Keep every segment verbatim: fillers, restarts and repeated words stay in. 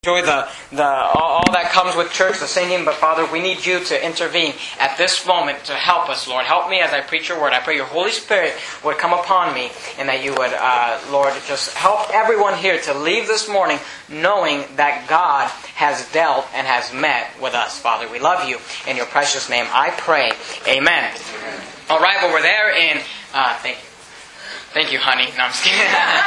enjoy the, the all, all that comes with church, the singing, but Father, we need you to intervene at this moment to help us, Lord. Help me as I preach your word. I pray your Holy Spirit would come upon me and that you would, uh, Lord, just help everyone here to leave this morning knowing that God has dealt and has met with us. Father, we love you. In your precious name I pray. Amen. Amen. All right, well, we're there in... Uh, thank you. Thank you, honey. No, I'm just kidding.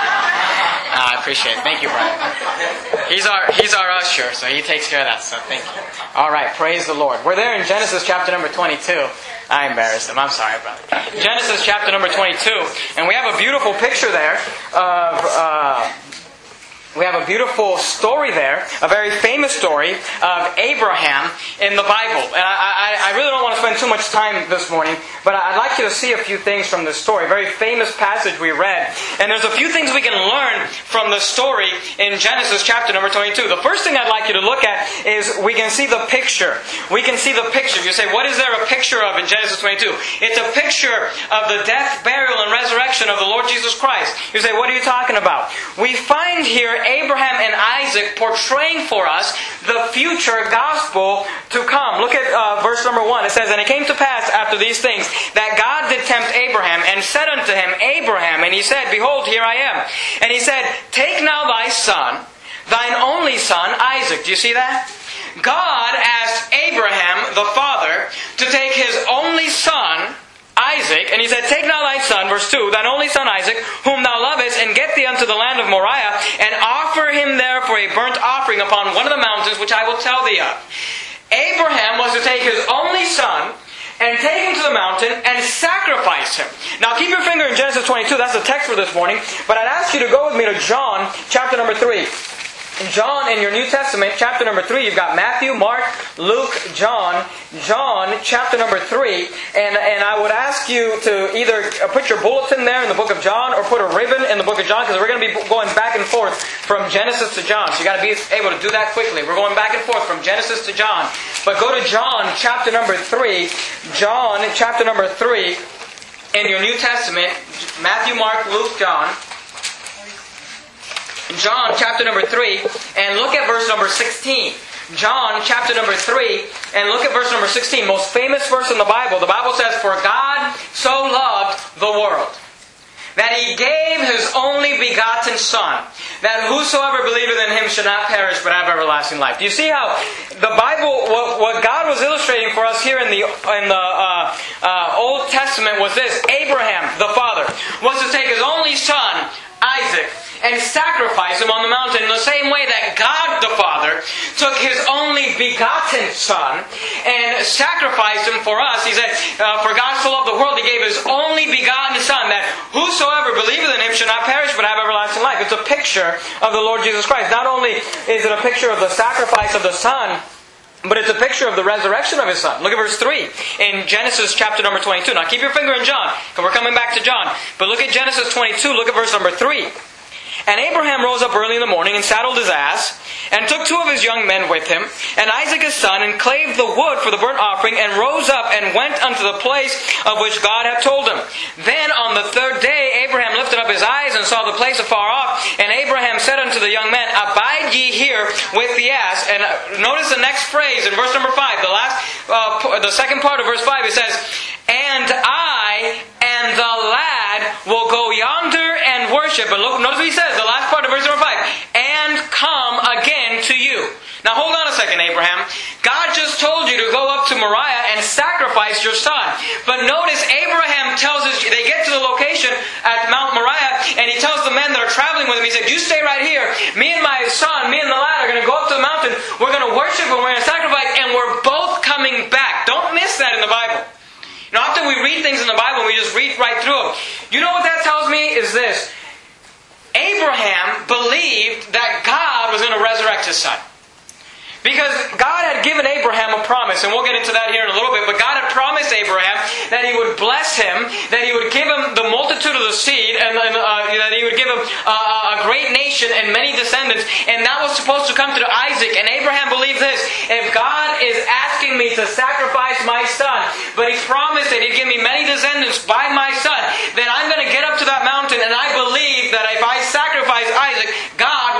uh, I appreciate it. Thank you, brother. He's our he's our usher, so he takes care of that. So thank you. All right, praise the Lord. We're there in Genesis chapter number twenty-two. I embarrassed him. I'm sorry, brother. Genesis chapter number twenty-two, and we have a beautiful picture there of. Uh, We have a beautiful story there, a very famous story of Abraham in the Bible. And I, I, I really don't want to spend too much time this morning, but I'd like you to see a few things from this story. A very famous passage we read. And there's a few things we can learn from the story in Genesis chapter number twenty-two. The first thing I'd like you to look at is we can see the picture. We can see the picture. You say, what is there a picture of in Genesis twenty-two? It's a picture of the death, burial, and resurrection of the Lord Jesus Christ. You say, what are you talking about? We find here Abraham and Isaac portraying for us the future gospel to come. Look at uh, verse number one. It says, And it came to pass after these things that God did tempt Abraham and said unto him, Abraham, and he said, Behold, here I am. And he said, Take now thy son, thine only son, Isaac. Do you see that? God asked Abraham, the father, to take his only son, Isaac, and he said, Take now thy son, verse two, thine only son Isaac, whom thou lovest, and get thee unto the land of Moriah, and offer him there for a burnt offering upon one of the mountains which I will tell thee of. Abraham was to take his only son and take him to the mountain and sacrifice him. Now keep your finger in Genesis twenty-two, that's the text for this morning, but I'd ask you to go with me to John chapter number three. In John, in your New Testament, chapter number three, you've got Matthew, Mark, Luke, John, John, chapter number three, and, and I would ask you to either put your bulletin there in the book of John or put a ribbon in the book of John, because we're going to be going back and forth from Genesis to John. So you've got to be able to do that quickly. We're going back and forth from Genesis to John. But go to John, chapter number three, John, chapter number three, in your New Testament, Matthew, Mark, Luke, John, John chapter number three, and look at verse number sixteen. John chapter number three, and look at verse number sixteen. Most famous verse in the Bible. The Bible says, For God so loved the world, that He gave His only begotten Son, that whosoever believeth in Him should not perish, but have everlasting life. Do you see how the Bible, what, what God was illustrating for us here in the in the uh, uh, Old Testament was this: Abraham, the father, was to take his only son, Isaac, and sacrifice him on the mountain in the same way that God the Father took His only begotten Son and sacrificed Him for us. He said, uh, For God so loved the world, He gave His only begotten Son, that whosoever believeth in Him should not perish but have everlasting life. It's a picture of the Lord Jesus Christ. Not only is it a picture of the sacrifice of the Son, but it's a picture of the resurrection of His Son. Look at verse three in Genesis chapter number twenty-two. Now keep your finger in John, because we're coming back to John. But look at Genesis twenty-two, look at verse number three. And Abraham rose up early in the morning and saddled his ass, and took two of his young men with him, and Isaac his son, and clave the wood for the burnt offering, and rose up and went unto the place of which God had told him. Then on the third day Abraham lifted up his eyes and saw the place afar off, and Abraham said unto the young men, Abide ye here with the ass. And notice the next phrase in verse number five, the last, uh, the second part of verse five, it says, And I and the lad will go yonder and worship. But look, notice what he says, the last part of verse number five, and come again to you. Now hold on a second, Abraham. God just told you to go up to Moriah and sacrifice your son. But notice Abraham tells us, they get to the location at Mount Moriah, and he tells the men that are traveling with him, he said, You stay right here. Me and my son, me and the lad are going to go up to the mountain. We're going to worship and we're going to sacrifice, and we're both coming back. Don't miss that in the Bible. You know, often we read things in the Bible and we just read right through them. You know what that tells me is this. Abraham believed that God was going to resurrect his son. Because God had given Abraham a promise, and we'll get into that here in a little bit, but God had promised Abraham that He would bless him, that He would give him the multitude of the seed, and uh, that He would give him uh, a great nation and many descendants, and that was supposed to come through Isaac. And Abraham believed this: if God is asking me to sacrifice my son, but He promised that He'd give me many descendants by my son, then I'm going to get up to that mountain, and I believe that if I sacrifice Isaac, God will resurrect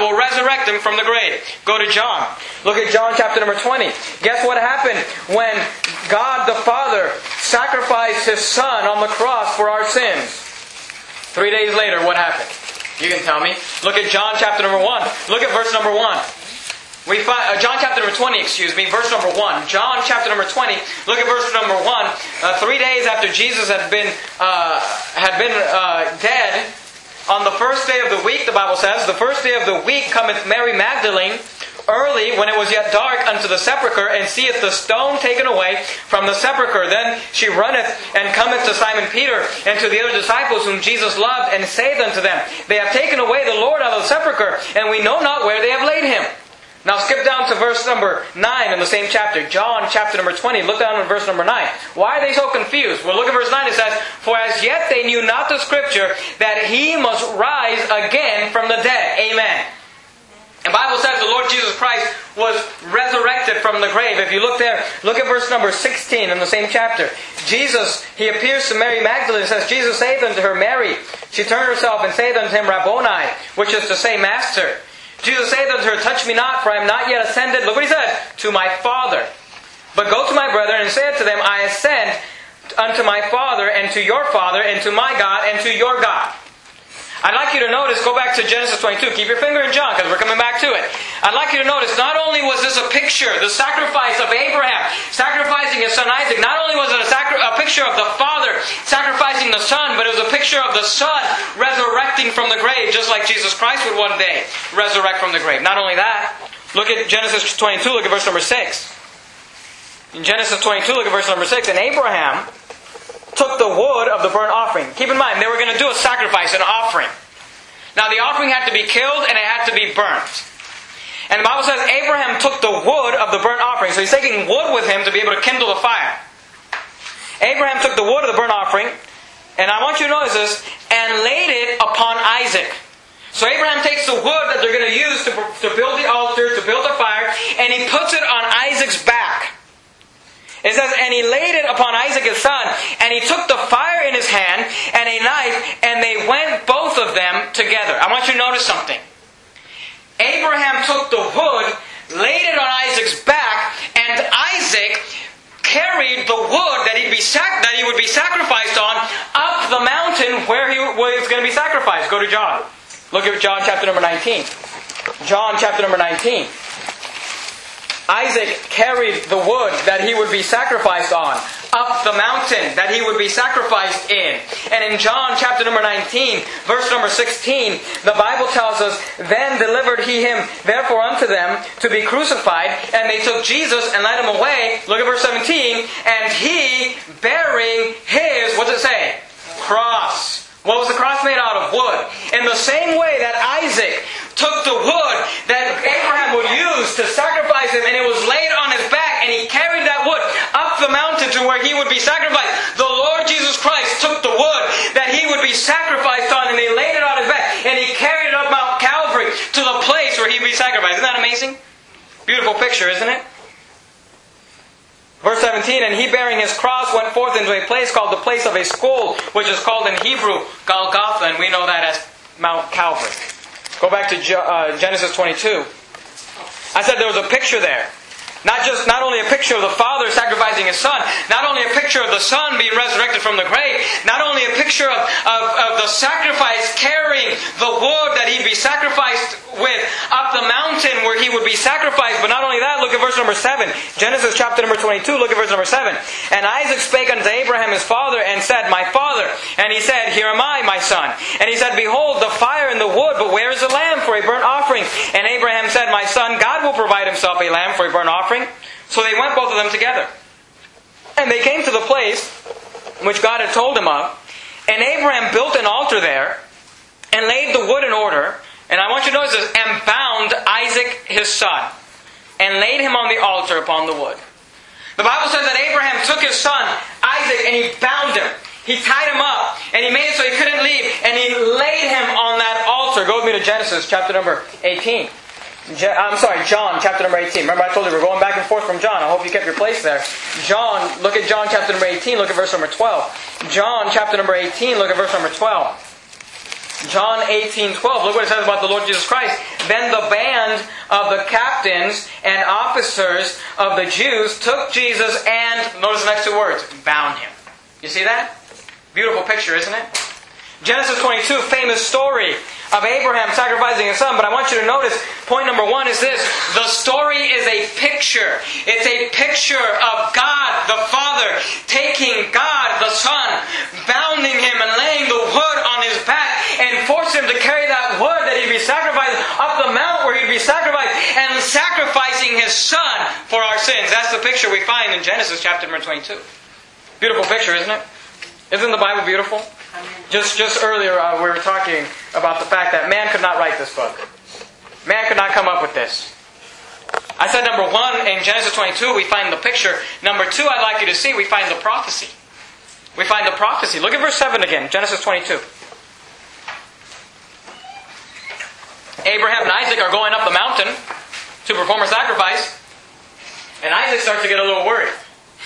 resurrect him from the grave. Go to John. Look at John chapter number twenty. Guess what happened when God the Father sacrificed His Son on the cross for our sins? Three days later, what happened? You can tell me. Look at John chapter number one. Look at verse number one. We find uh, John chapter number twenty, excuse me, verse number one. John chapter number twenty. Look at verse number one. Uh, three days after Jesus had been uh, had been uh, dead, on the first day of the week, the Bible says, the first day of the week cometh Mary Magdalene early, when it was yet dark, unto the sepulchre, and seeth the stone taken away from the sepulchre. Then she runneth and cometh to Simon Peter and to the other disciples whom Jesus loved, and saith unto them, They have taken away the Lord out of the sepulchre, and we know not where they have laid Him. Now skip down to verse number nine in the same chapter. John chapter number twenty. Look down at verse number nine. Why are they so confused? Well, look at verse nine. It says, For as yet they knew not the Scripture, that He must rise again from the dead. Amen. The Bible says the Lord Jesus Christ was resurrected from the grave. If you look there, look at verse number sixteen in the same chapter. Jesus, He appears to Mary Magdalene and says, Jesus saith unto her, Mary. She turned herself and saith unto Him, Rabboni, which is to say, Master. Jesus saith unto her, Touch me not, for I am not yet ascended, look what He said, to my Father. But go to my brethren and say unto them, I ascend unto my Father, and to your Father, and to my God, and to your God. I'd like you to notice, go back to Genesis twenty-two. Keep your finger in John, because we're coming back to it. I'd like you to notice, not only was this a picture, the sacrifice of Abraham, sacrificing his son Isaac, not only was it a, sacri- a picture of the Father sacrificing the Son, but it was a picture of the Son resurrecting from the grave, just like Jesus Christ would one day resurrect from the grave. Not only that, look at Genesis twenty-two, look at verse number six. In Genesis twenty-two, look at verse number six. And Abraham took the wood of the burnt offering. Keep in mind, they were going to do a sacrifice, an offering. Now the offering had to be killed and it had to be burnt. And the Bible says Abraham took the wood of the burnt offering. So he's taking wood with him to be able to kindle the fire. Abraham took the wood of the burnt offering, and I want you to notice this, and laid it upon Isaac. So Abraham takes the wood that they're going to use to, to build the altar, to build the fire, and he puts it on Isaac's back. It says, and he laid it upon Isaac his son, and he took the fire in his hand, and a knife, and they went both of them together. I want you to notice something. Abraham took the wood, laid it on Isaac's back, and Isaac carried the wood that he'd be sac- that he would be sacrificed on up the mountain where he was going to be sacrificed. Go to John. Look at John chapter number nineteen. John chapter number nineteen. Isaac carried the wood that he would be sacrificed on up the mountain that he would be sacrificed in. And in John chapter number nineteen, verse number sixteen, the Bible tells us, Then delivered he him therefore unto them to be crucified, and they took Jesus and led him away. Look at verse seventeen. And he bearing his, what's it say? Cross. What was the cross made out of? Wood. In the same way that Isaac took the wood that Abraham would use to sacrifice him, and it was laid on his back, and he carried that wood up the mountain to where he would be sacrificed. The Lord Jesus Christ took the wood that he would be sacrificed on, and he laid it on his back, and he carried it up Mount Calvary to the place where he'd be sacrificed. Isn't that amazing? Beautiful picture, isn't it? Verse seventeen, and he bearing his cross went forth into a place called the place of a skull, which is called in Hebrew Golgotha, and we know that as Mount Calvary. Go back to uh, Genesis twenty-two. I said there was a picture there. Not just, not only a picture of the Father sacrificing His Son, not only a picture of the Son being resurrected from the grave, not only a picture of, of, of the sacrifice carrying the wood that He'd be sacrificed with up the mountain where He would be sacrificed, but not only that, look at verse number seven. Genesis chapter number twenty-two, look at verse number seven. And Isaac spake unto Abraham his father, and said, My father. And he said, Here am I, my son. And he said, Behold, the fire and the wood, but where is the lamb for a burnt offering? And Abraham said, My son, God will provide Himself a lamb for a burnt offering. So they went both of them together. And they came to the place which God had told him of. And Abraham built an altar there, and laid the wood in order. And I want you to notice this, and bound Isaac his son, and laid him on the altar upon the wood. The Bible says that Abraham took his son, Isaac, and he bound him. He tied him up, and he made it so he couldn't leave, and he laid him on that altar. Go with me to Genesis chapter number eighteen. I'm sorry, John chapter number eighteen. Remember I told you we're going back and forth from John. I hope you kept your place there. John, look at John chapter number eighteen. Look at verse number twelve. John chapter number eighteen. Look at verse number twelve. John eighteen twelve. Look what it says about the Lord Jesus Christ. Then the band of the captains and officers of the Jews took Jesus and, notice the next two words, bound him. You see that? Beautiful picture, isn't it? Genesis twenty-two, famous story of Abraham sacrificing his son. But I want you to notice, point number one is this. The story is a picture. It's a picture of God the Father taking God the Son, bounding him and laying the wood on his back and forcing him to carry that wood that he'd be sacrificed up the mount where he'd be sacrificed and sacrificing his son for our sins. That's the picture we find in Genesis chapter number twenty-two. Beautiful picture, isn't it? Isn't the Bible beautiful? Just just earlier uh, we were talking about the fact that man could not write this book. Man could not come up with this. I said number one, in Genesis twenty-two we find the picture. Number two, I'd like you to see, we find the prophecy. We find the prophecy. Look at verse seven again, Genesis twenty-two. Abraham and Isaac are going up the mountain to perform a sacrifice. And Isaac starts to get a little worried.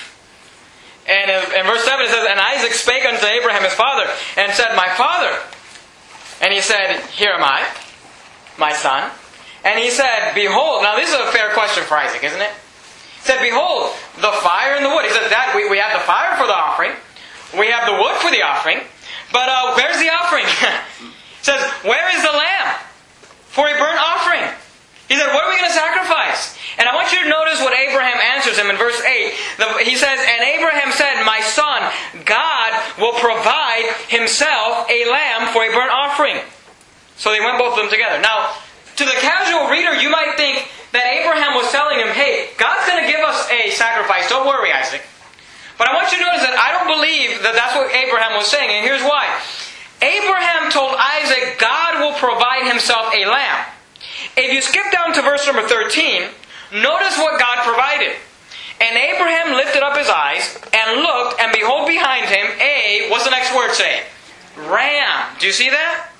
And in verse seven it says, And Isaac spake unto Abraham his father, and said, My father. And he said, Here am I, my son. And he said, Behold. Now this is a fair question for Isaac, isn't it? He said, Behold, the fire and the wood. He says, that we, we have the fire for the offering. We have the wood for the offering. But uh, where's the offering? He says, Where is the lamb for a burnt offering? He said, What are we going to sacrifice? And I want you to notice what Abraham answers him in verse eight. He says, And Abraham said, My son, God will provide himself a lamb for a burnt offering. So they went both of them together. Now, to the casual reader, you might think that Abraham was telling him, Hey, God's going to give us a sacrifice. Don't worry, Isaac. But I want you to notice that I don't believe that that's what Abraham was saying. And here's why. Abraham told Isaac, God will provide himself a lamb. If you skip down to verse number thirteen, notice what God provided. And Abraham lifted up his eyes and looked, and behold behind him a, what's the next word say? Ram. Do you see that?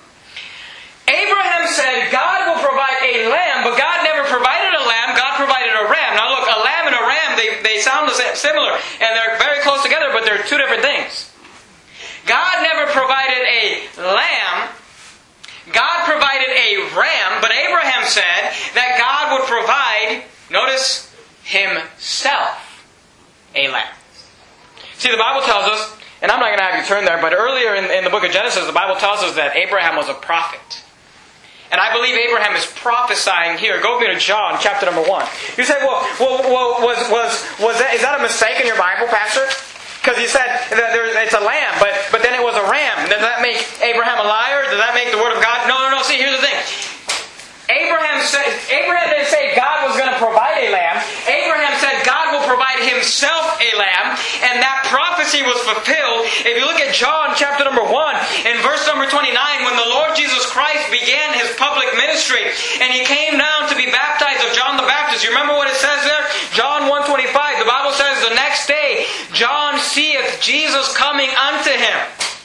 Abraham said, God will provide a lamb, but God never provided a lamb, God provided a ram. Now look, a lamb and a ram, they, they sound the same, similar, and they're very close together, but they're two different things. God never provided a lamb, God provided a ram, but Abraham said that God would provide, notice, himself a lamb. See, the Bible tells us, and I'm not going to have you turn there, but earlier in, in the book of Genesis, the Bible tells us that Abraham was a prophet. And I believe Abraham is prophesying here. Go with me to John, chapter number one. You say, well, well, well was, was, was that, is that a mistake in your Bible, Pastor? Because he said that there, it's a lamb, but, but then it was a ram. Does that make Abraham a liar? Does that make the Word of God? No, no, no. See, here's the thing. Abraham said, Abraham didn't say God was going to provide a lamb. Abraham said God will provide himself a lamb. And that prophecy was fulfilled. If you look at John chapter number one, in verse number twenty-nine, when the Lord Jesus Christ began his public ministry, and he came down to be baptized of John the Baptist. You remember what it says there? John one twenty-five. The Bible says the next day, John seeth Jesus coming unto him.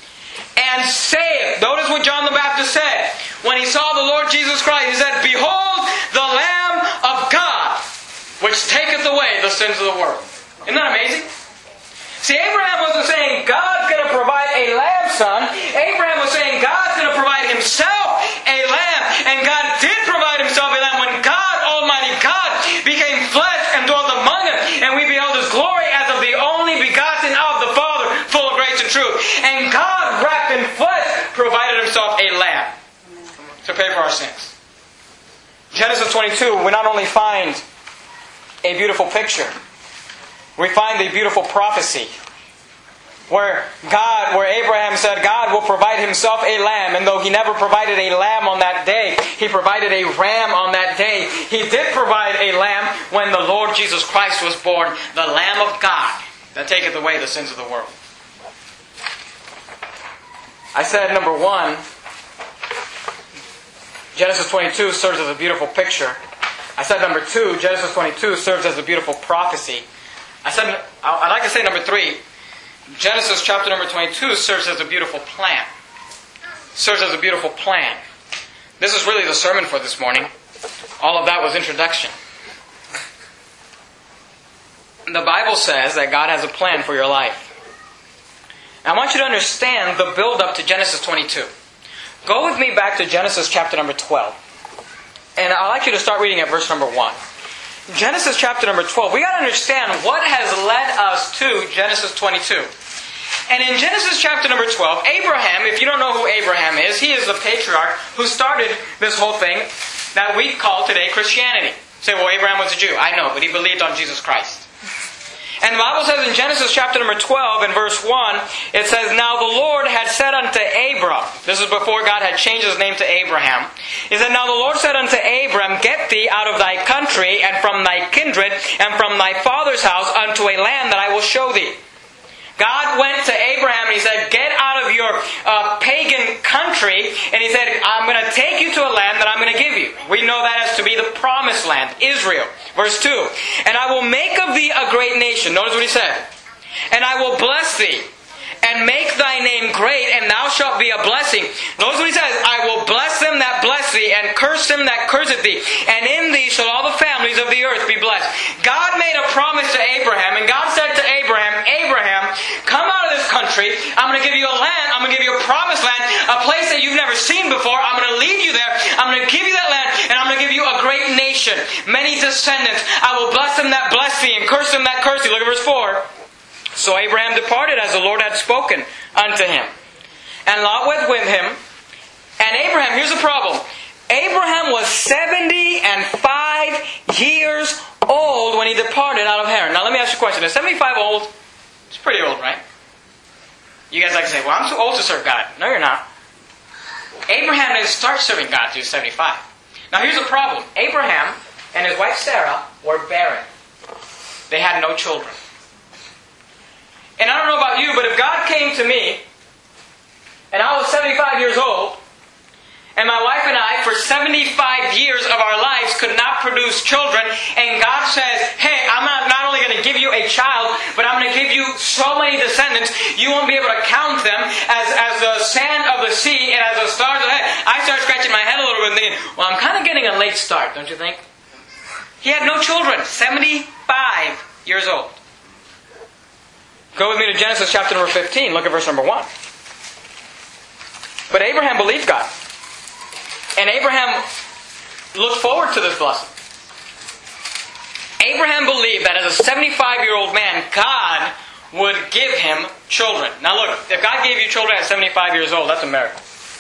And saith, notice what John the Baptist said. When he saw the Lord Jesus Christ, he said, Behold the Lamb of God, which taketh away the sins of the world. Isn't that amazing? See, Abraham wasn't saying God's going to provide a lamb son. Abraham was saying God's going to provide himself a lamb. And God did provide himself a lamb when God, Almighty God, became flesh and dwelt among us. And we beheld his glory as of the only begotten of the Father, full of grace and truth. And God, wrapped in flesh, provided himself a lamb to pay for our sins. Genesis twenty-two, we not only find a beautiful picture, we find a beautiful prophecy where God, where Abraham said God will provide himself a lamb, and though he never provided a lamb on that day, he provided a ram on that day. He did provide a lamb when the Lord Jesus Christ was born, the Lamb of God that taketh away the sins of the world. I said number one, Genesis twenty-two serves as a beautiful picture. I said number two, Genesis twenty-two serves as a beautiful prophecy. I said, I'd like to say number three, Genesis chapter number twenty-two serves as a beautiful plan. Serves as a beautiful plan. This is really the sermon for this morning. All of that was introduction. The Bible says that God has a plan for your life. Now, I want you to understand the build-up to Genesis twenty-two. Go with me back to Genesis chapter number twelve. And I'd like you to start reading at verse number one. Genesis chapter number twelve. We got to understand what has led us to Genesis twenty-two. And in Genesis chapter number twelve, Abraham, if you don't know who Abraham is, he is the patriarch who started this whole thing that we call today Christianity. You say, well, Abraham was a Jew. I know, but he believed on Jesus Christ. And the Bible says in Genesis chapter number twelve and verse one, it says, Now the Lord had said unto Abram, this is before God had changed his name to Abraham. He said, Now the Lord said unto Abram, Get thee out of thy country and from thy kindred and from thy father's house unto a land that I will show thee. God went to Abraham and He said, Get out of your uh, pagan country. And He said, I'm going to take you to a land that I'm going to give you. We know that as to be the promised land, Israel. Verse two. And I will make of thee a great nation. Notice what He said. And I will bless thee. And make thy name great, and thou shalt be a blessing. Notice what He says. I will bless them that bless thee, and curse them that curseth thee. And in thee shall all the families of the earth be blessed. God made a promise to Abraham, and God said to Abraham, Abraham, come out of this country. I'm going to give you a land. I'm going to give you a promised land, a place that you've never seen before. I'm going to lead you there. I'm going to give you that land, and I'm going to give you a great nation, many descendants. I will bless them that bless thee, and curse them that curse thee. Look at verse four. So Abraham departed as the Lord had spoken unto him. And Lot went with him. And Abraham, here's the problem. Abraham was seventy and five years old when he departed out of Haran. Now let me ask you a question. Is seventy-five old? It's pretty old, right? You guys like to say, well, I'm too old to serve God. No, you're not. Abraham didn't start serving God till he was seventy-five. Now here's the problem. Abraham and his wife Sarah were barren. They had no children. And I don't know about you, but if God came to me, and I was seventy-five years old, and my wife and I, for seventy-five years of our lives, could not produce children, and God says, hey, I'm not, not only going to give you a child, but I'm going to give you so many descendants, you won't be able to count them as, as the sand of the sea and as the stars of heaven. I start scratching my head a little bit and thinking, well, I'm kind of getting a late start, don't you think? He had no children, seventy-five years old. Go with me to Genesis chapter number fifteen. Look at verse number one. But Abraham believed God. And Abraham looked forward to this blessing. Abraham believed that as a seventy-five-year-old man, God would give him children. Now look, if God gave you children at seventy-five years old, that's a miracle.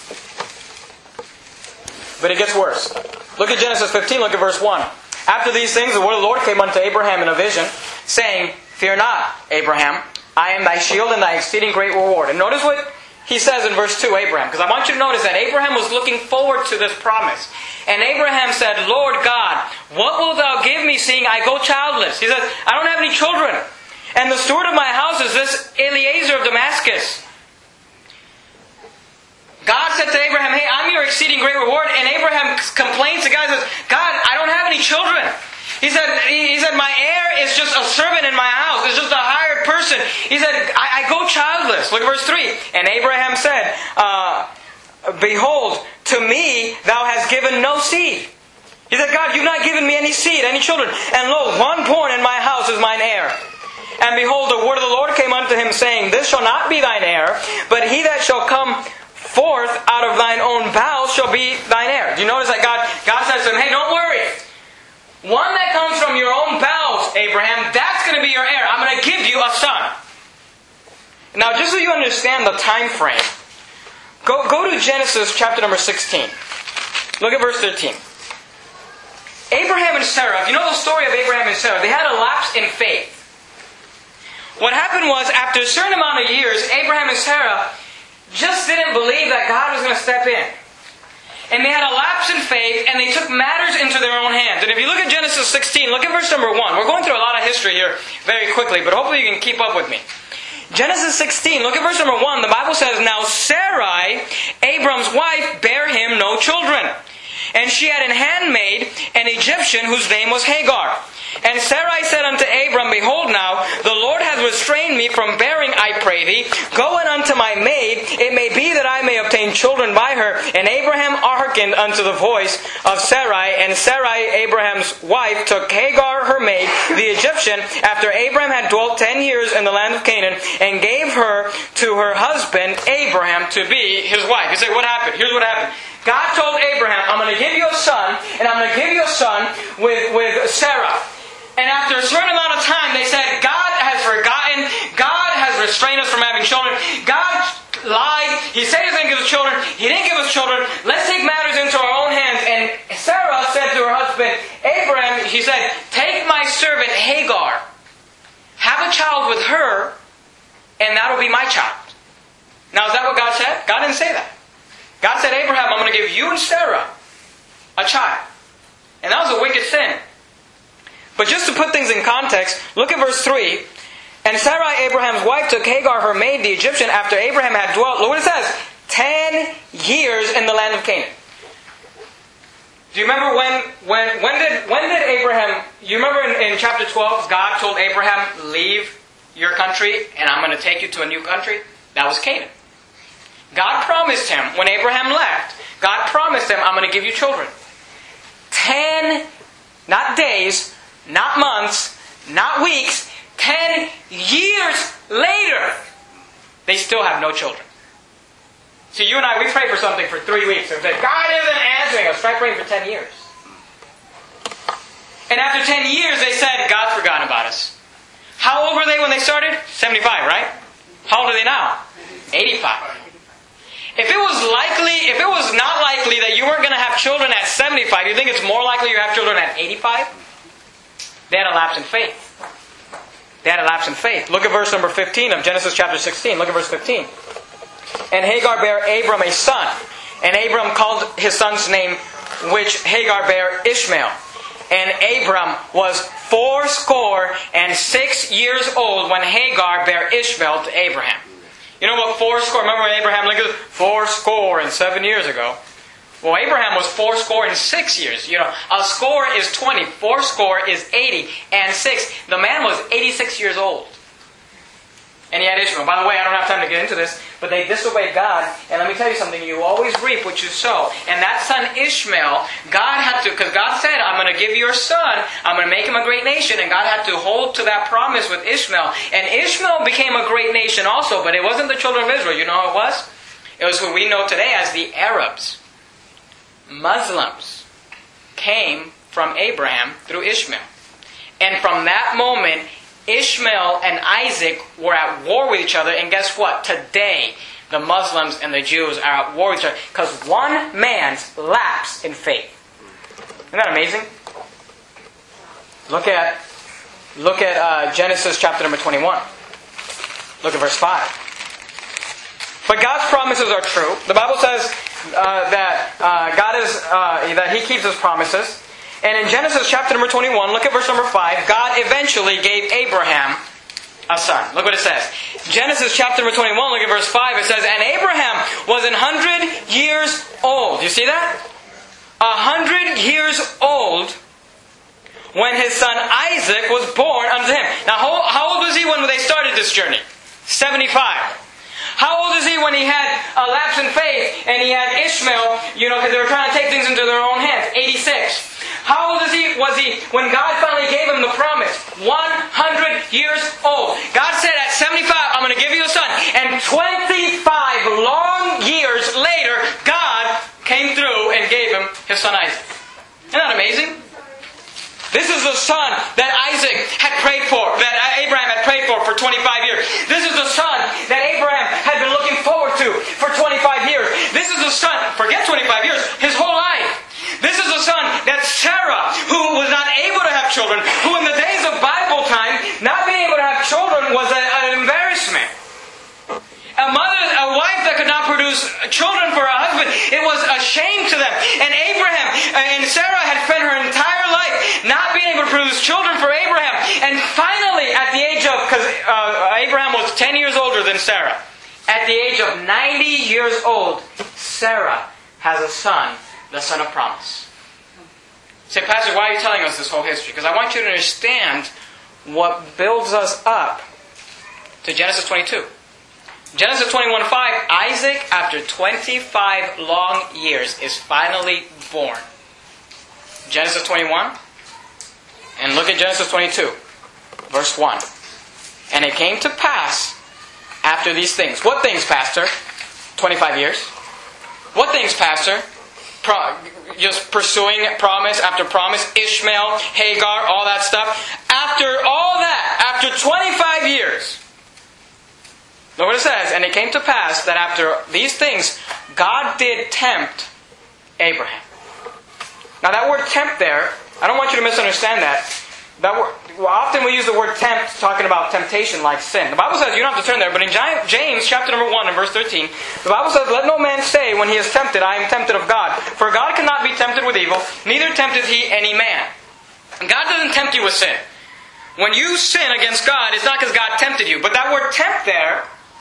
But it gets worse. Look at Genesis fifteen, look at verse one. After these things, the word of the Lord came unto Abraham in a vision, saying, Fear not, Abraham. I am thy shield and thy exceeding great reward. And notice what he says in verse two, Abraham. Because I want you to notice that Abraham was looking forward to this promise. And Abraham said, Lord God, what wilt thou give me, seeing I go childless? He says, I don't have any children. And the steward of my house is this Eliezer of Damascus. God said to Abraham, hey, I'm your exceeding great reward. And Abraham complains to God and says, God, I don't have any children. He said, he said, my heir is just a servant in my house. It's just a hired person. He said, I, I go childless. Look at verse three. And Abraham said, uh, Behold, to me thou hast given no seed. He said, God, you've not given me any seed, any children. And lo, one born in my house is mine heir. And behold, the word of the Lord came unto him, saying, This shall not be thine heir, but he that shall come forth out of thine own bowels shall be thine heir. Do you notice that God, God says to him, hey, don't worry. One that comes from your own bowels, Abraham, that's going to be your heir. I'm going to give you a son. Now, just so you understand the time frame, go, go to Genesis chapter number sixteen. Look at verse thirteen. Abraham and Sarah, you know the story of Abraham and Sarah? They had a lapse in faith. What happened was, after a certain amount of years, Abraham and Sarah just didn't believe that God was going to step in. And they had a lapse in faith, and they took matters into their own hands. And if you look at Genesis sixteen, look at verse number one. We're going through a lot of history here very quickly, but hopefully you can keep up with me. Genesis sixteen, look at verse number one. The Bible says, Now Sarai, Abram's wife, bare him no children. And she had an handmaid, an Egyptian, whose name was Hagar. And Sarai said unto Abram, Behold now, the Lord hath restrained me from bearing, I pray thee. Go in unto my maid. It may be that I may obtain children by her. And Abraham hearkened unto the voice of Sarai. And Sarai, Abraham's wife, took Hagar, her maid, the Egyptian, after Abraham had dwelt ten years in the land of Canaan, and gave her to her husband Abraham to be his wife. You say, what happened? Here's what happened. God told Abraham, I'm going to give you a son, and I'm going to give you a son with, with Sarah. And after a certain amount of time, they said, God has forgotten. God has restrained us from having children. God lied. He said He was going to give us children. He didn't give us children. Let's take matters into our own hands. And Sarah said to her husband, Abraham, she said, take my servant Hagar. Have a child with her, and that'll be my child. Now, is that what God said? God didn't say that. God said, Abraham, I'm going to give you and Sarah a child. And that was a wicked sin. But just to put things in context, look at verse three. And Sarai, Abraham's wife, took Hagar, her maid, the Egyptian, after Abraham had dwelt, look what it says, ten years in the land of Canaan. Do you remember when, when, when did, when did Abraham, you remember in, in chapter twelve, God told Abraham, leave your country and I'm going to take you to a new country? That was Canaan. God promised him, when Abraham left, God promised him, I'm going to give you children. Ten, not days, not months, not weeks, ten years later, they still have no children. See, you and I, we pray for something for three weeks. And say, God isn't answering us. Try praying for ten years. And after ten years, they said, God's forgotten about us. How old were they when they started? seventy-five, right? How old are they now? eighty-five. If it was likely, if it was not likely that you weren't going to have children at seventy-five, you think it's more likely you have children at eighty-five? They had a lapse in faith. They had a lapse in faith. Look at verse number fifteen of Genesis chapter sixteen. Look at verse fifteen. And Hagar bare Abram a son. And Abram called his son's name, which Hagar bare, Ishmael. And Abram was fourscore and six years old when Hagar bare Ishmael to Abraham. You know what fourscore? Remember when Abraham lived fourscore and seven years ago? Well, Abraham was fourscore and six years. You know, a score is twenty. Fourscore is eighty. And six. The man was eighty-six years old. And he had Ishmael. By the way, I don't have time to get into this, but they disobeyed God. And let me tell you something. You always reap what you sow. And that son Ishmael, God had to, because God said, I'm going to give you your son. I'm going to make him a great nation. And God had to hold to that promise with Ishmael. And Ishmael became a great nation also, but it wasn't the children of Israel. You know who it was? It was who we know today as the Arabs. Muslims came from Abraham through Ishmael. And from that moment, Ishmael and Isaac were at war with each other. And guess what? Today, the Muslims and the Jews are at war with each other because one man's lapse in faith. Isn't that amazing? Look at look at uh, Genesis chapter number twenty-one. Look at verse five. But God's promises are true. The Bible says uh, that uh, God is uh, that He keeps His promises. And in Genesis chapter number twenty-one, look at verse number five. God eventually gave Abraham a son. Look what it says. Genesis chapter number twenty-one, look at verse five. It says, and Abraham was an hundred years old. You see that? A hundred years old when his son Isaac was born unto him. Now, how, how old was he when they started this journey? seventy-five. How old is he when he had a lapse in faith and he had Ishmael, you know, because they were trying to take things into their old hands? eighty-six. How old is he, was he when God finally gave him the promise? one hundred years old. God said at seventy-five, I'm going to give you a son. And twenty-five long years later, God came through and gave him his son Isaac. Isn't that amazing? This is the son that Isaac had prayed for, that Abraham had prayed for for twenty-five years. This is the son that Abraham had been looking forward to for twenty-five years. This is the son, forget twenty-five years, his whole life. This is the son that Sarah, who was not able to have children, who in the days of Bible time, not being able to have children was a, an embarrassment. A mother, a wife that could not produce children for her husband, it was a shame to them. And Abraham and Sarah had spent her entire life not being able to produce children for Abraham. And finally, at the age of, because uh, Abraham was ten years older than Sarah, at the age of ninety years old, Sarah has a son, the son of promise. Say, Pastor, why are you telling us this whole history? Because I want you to understand what builds us up to Genesis twenty-two. Genesis twenty-one five, Isaac, after twenty-five long years, is finally born. Genesis twenty-one, and look at Genesis twenty-two, verse one. And it came to pass after these things. What things, Pastor? twenty-five years. What things, Pastor? Pro- just pursuing promise after promise, Ishmael, Hagar, all that stuff. After all that, after twenty-five years, look what it says. And it came to pass that after these things, God did tempt Abraham. Now that word tempt there, I don't want you to misunderstand that. That word, well, often we use the word tempt talking about temptation like sin. The Bible says, you don't have to turn there, but in James chapter number one and verse thirteen, the Bible says, let no man say when he is tempted, I am tempted of God. For God cannot be tempted with evil, neither tempteth he any man. And God doesn't tempt you with sin. When you sin against God, it's not because God tempted you. But that word tempt there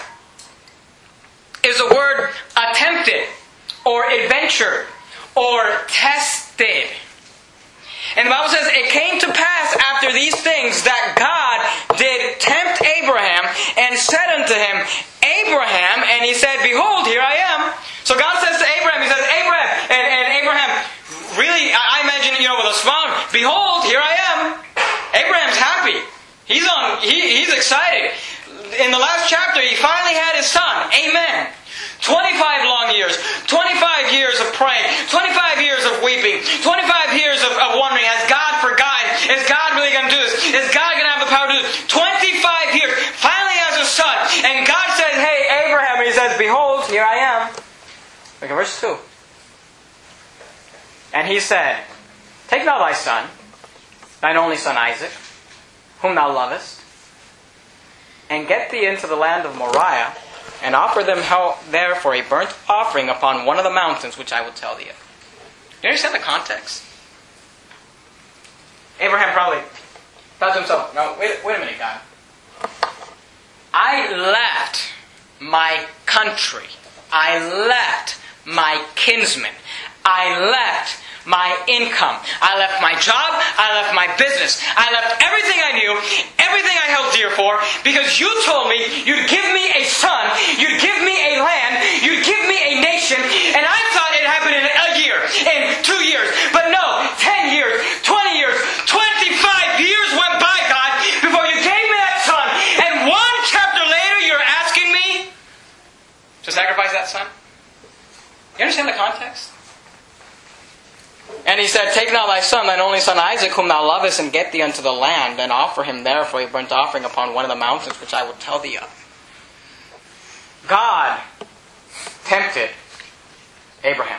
is the word attempted, or adventured, or tested. And the Bible says, it came to pass after these things that God did tempt Abraham and said unto him, Abraham, and he said, behold, here I am. So God says to Abraham, he says, Abraham, and, and Abraham, really, I imagine, you know, with a smile, behold, here I am. Abraham's happy. He's on, he, he's excited. In the last chapter, he finally had his son. Amen. twenty-five long years. twenty-five years of praying. twenty-five years of weeping. twenty-five years of, of wondering, has God forgotten? Is God really going to do this? Is God going to have the power to do this? twenty-five years. Finally has a son. And God says, hey, Abraham, and he says, behold, here I am. Look at verse two. And he said, take now thy son, thine only son Isaac, whom thou lovest, and get thee into the land of Moriah, and offer them there for a burnt offering upon one of the mountains which I will tell thee of. Do you understand the context? Abraham probably thought to himself, no, wait, wait a minute, God. I left my country. I left my kinsmen. I left my income. I left my job. I left my business. I left everything I knew, everything I held dear for, because you told me you'd give me a son, you'd give me a land, you'd give me a nation, and I thought it happened in a year, in two years. But no, ten years, twenty years, twenty-five years went by, God, before you gave me that son, and one chapter later you're asking me to sacrifice that son? You understand the context? And he said, take now thy son, thine only son Isaac, whom thou lovest, and get thee unto the land, and offer him there for a burnt offering upon one of the mountains which I will tell thee of. God tempted Abraham.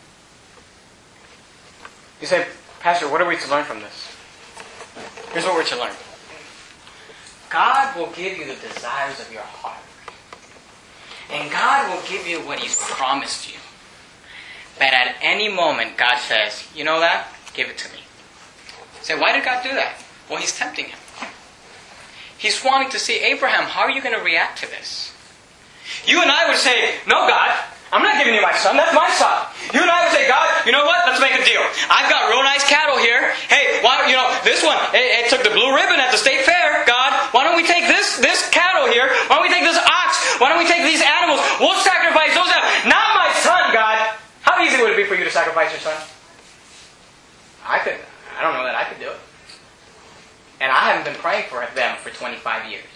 You say, Pastor, what are we to learn from this? Here's what we're to learn. God will give you the desires of your heart. And God will give you what He's promised you. But at any moment, God says, you know that? Give it to me. You say, why did God do that? Well, He's tempting him. He's wanting to see, Abraham, how are you going to react to this? You and I would say, no, God, I'm not giving you my son. That's my son. You and I would say, God, you know what? Let's make a deal. I've got real nice cattle here. Hey, why, you know, this one, it, it took the blue ribbon at the state fair. God, why don't we take this this cattle here? Why don't we take this ox? Why don't we take these animals? We'll sacrifice those animals. Not my son, God. How easy would it be for you to sacrifice your son? I could. I don't know that I could do it. And I haven't been praying for them for twenty-five years.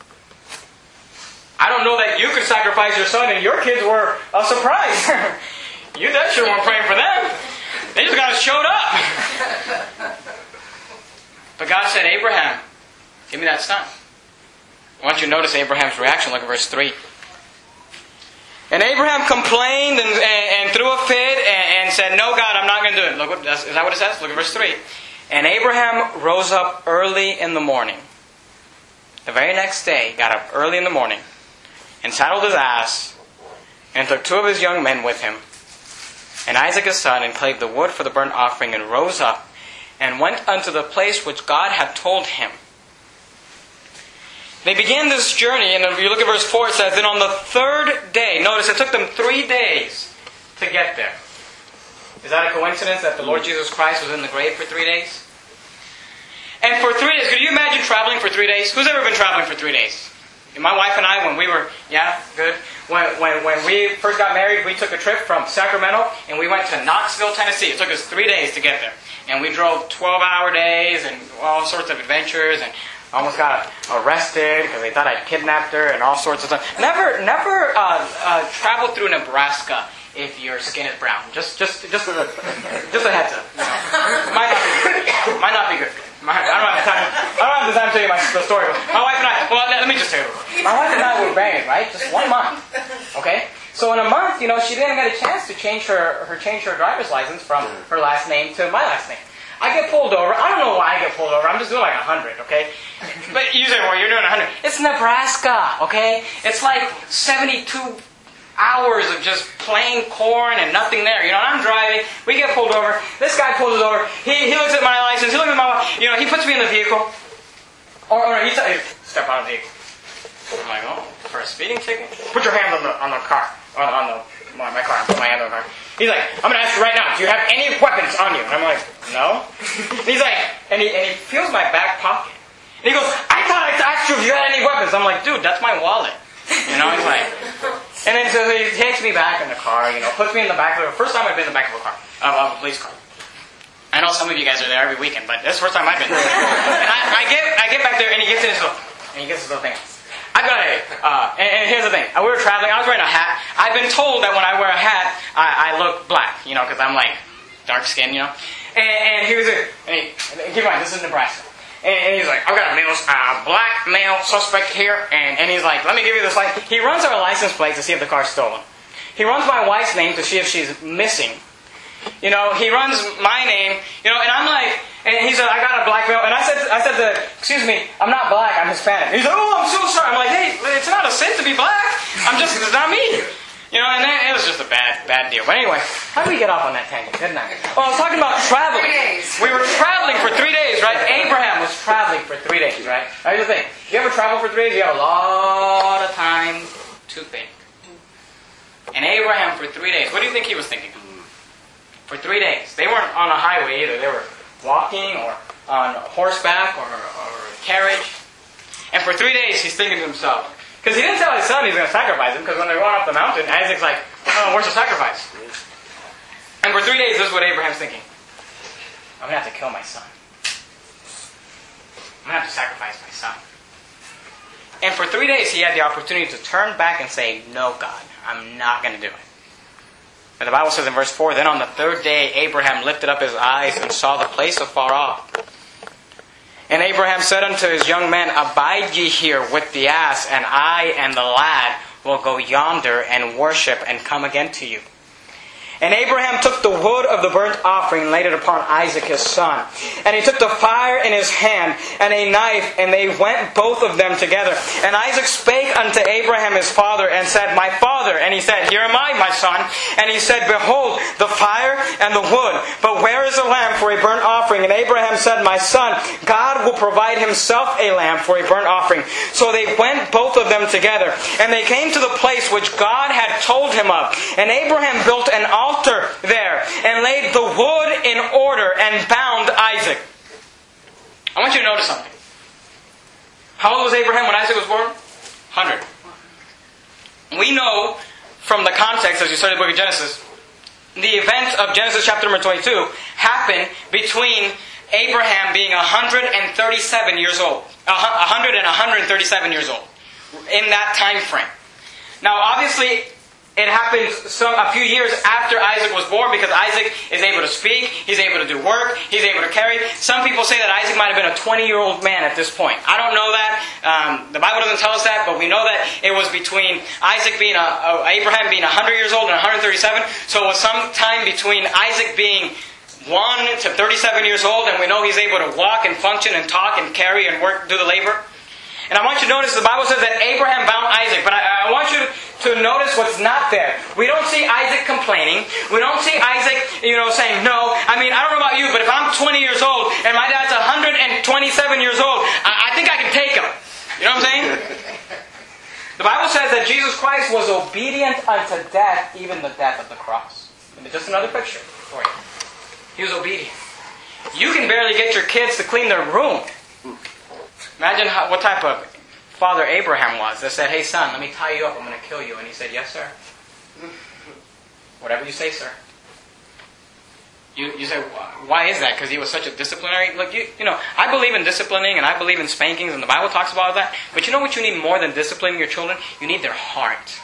I don't know that you could sacrifice your son and your kids were a surprise. You that sure weren't praying for them. They just got showed up. But God said, Abraham, give me that son. I want you to notice Abraham's reaction. Look at verse three. And Abraham complained and, and, and threw a fit and, and said, no, God, I'm not going to do it. Look what, is that what it says? Look at verse three. And Abraham rose up early in the morning. The very next day, got up early in the morning and saddled his ass and took two of his young men with him and Isaac his son, and clave the wood for the burnt offering, and rose up and went unto the place which God had told him. They began this journey, and if you look at verse four, it says, then on the third day, notice it took them three days to get there. Is that a coincidence that the Lord Jesus Christ was in the grave for three days? And for three days, could you imagine traveling for three days? Who's ever been traveling for three days? My wife and I, when we were, yeah, good. When, when, when we first got married, we took a trip from Sacramento and we went to Knoxville, Tennessee. It took us three days to get there. And we drove twelve-hour days and all sorts of adventures and almost got arrested because they thought I'd kidnapped her and all sorts of stuff. Never, never uh, uh, travel through Nebraska if your skin is brown. Just, just, just, a, just a heads up. You know. Might not be good. Might not be good. My, I don't have time. I don't have the time to tell you my the story. My wife and I. Well, let, let me just tell you. My wife and I were married, right? Just one month. Okay. So in a month, you know, she didn't get a chance to change her her change her driver's license from her last name to my last name. I get pulled over. I don't know why I get pulled over. I'm just doing like a hundred. Okay. But you say, well, you're doing a hundred. It's Nebraska. Okay. It's like seventy-two hours of just plain corn and nothing there. You know, and I'm driving. We get pulled over. This guy pulls us over. He, he looks at my license. He looks at my, you know, he puts me in the vehicle. Or, or he says, step out of the vehicle. I'm like, oh, for a speeding ticket? Put your hand on the on the car. On, on the my, my car. I put my hand on the car. He's like, I'm going to ask you right now, do you have any weapons on you? And I'm like, no. And he's like, and he, and he feels my back pocket. And he goes, I thought I asked you if you had any weapons. I'm like, dude, that's my wallet. You know, he's like... And then so he takes me back in the car, you know, puts me in the back of the first time I've been in the back of a car, of, of a police car. I know some of you guys are there every weekend, but this is the first time I've been there. And I, I get I get back there, and he gets in his little, and he gets his little thing. I got a, uh, and, and here's the thing. We were traveling, I was wearing a hat. I've been told that when I wear a hat, I, I look black, you know, because I'm like dark skinned, you know. And, and he was, a, and he, and keep in mind, this is Nebraska. And he's like, I've got a male, uh, black male suspect here. And, and he's like, let me give you this license. He runs our license plate to see if the car's stolen. He runs my wife's name to see if she's missing. You know, he runs my name, you know, and I'm like, and he said, I got a black male. And I said, I said, to, excuse me, I'm not black, I'm Hispanic. He's like, oh, I'm so sorry. I'm like, hey, it's not a sin to be black. I'm just, it's not me. You know, and then it was just a bad, bad deal. But anyway, how did we get off on that tangent, didn't I? Well, I was talking about traveling. We were traveling for three days, right? Abraham was traveling for three days, right? Now, here's the thing. If you ever travel for three days, you have a lot of time to think. And Abraham, for three days, what do you think he was thinking? For three days. They weren't on a highway either. They were walking or on horseback or, or carriage. And for three days, he's thinking to himself, because he didn't tell his son he's going to sacrifice him, because when they're going up the mountain, Isaac's like, oh, where's the sacrifice? And for three days, this is what Abraham's thinking. I'm going to have to kill my son. I'm going to have to sacrifice my son. And for three days, he had the opportunity to turn back and say, no, God, I'm not going to do it. But the Bible says in verse four, then on the third day, Abraham lifted up his eyes and saw the place afar off. And Abraham said unto his young men, abide ye here with the ass, and I and the lad will go yonder and worship and come again to you. And Abraham took the wood of the burnt offering and laid it upon Isaac his son. And he took the fire in his hand and a knife, and they went both of them together. And Isaac spake unto Abraham his father and said, my father. And he said, here am I, my son. And he said, behold, the fire and the wood, but where is the lamb for a burnt offering? And Abraham said, my son, God will provide himself a lamb for a burnt offering. So they went both of them together. And they came to the place which God had told him of. And Abraham built an altar altar there, and laid the wood in order, and bound Isaac. I want you to notice something. How old was Abraham when Isaac was born? one hundred. We know from the context, as you study the book of Genesis, the events of Genesis chapter number twenty-two happened between Abraham being one hundred thirty-seven years old. one hundred and one hundred thirty-seven years old. In that time frame. Now, obviously, it happened some, a few years after Isaac was born, because Isaac is able to speak, he's able to do work, he's able to carry. Some people say that Isaac might have been a twenty-year-old man at this point. I don't know that. Um, the Bible doesn't tell us that, but we know that it was between Isaac being a, uh, Abraham being one hundred years old and one hundred thirty-seven. So it was some time between Isaac being one to thirty-seven years old, and we know he's able to walk and function and talk and carry and work, do the labor. And I want you to notice the Bible says that Abraham bound Isaac. But I, I want you to, to notice what's not there. We don't see Isaac complaining. We don't see Isaac, you know, saying no. I mean, I don't know about you, but if I'm twenty years old and my dad's one hundred twenty-seven years old, I, I think I can take him. You know what I'm saying? The Bible says that Jesus Christ was obedient unto death, even the death of the cross. And just another picture for you. He was obedient. You can barely get your kids to clean their room. Imagine how, what type of father Abraham was, that said, hey son, let me tie you up, I'm going to kill you. And he said, yes sir. Whatever you say, sir. You, you say, why is that? Because he was such a disciplinary? Look, you, you know, I believe in disciplining and I believe in spankings and the Bible talks about that. But you know what you need more than disciplining your children? You need their heart.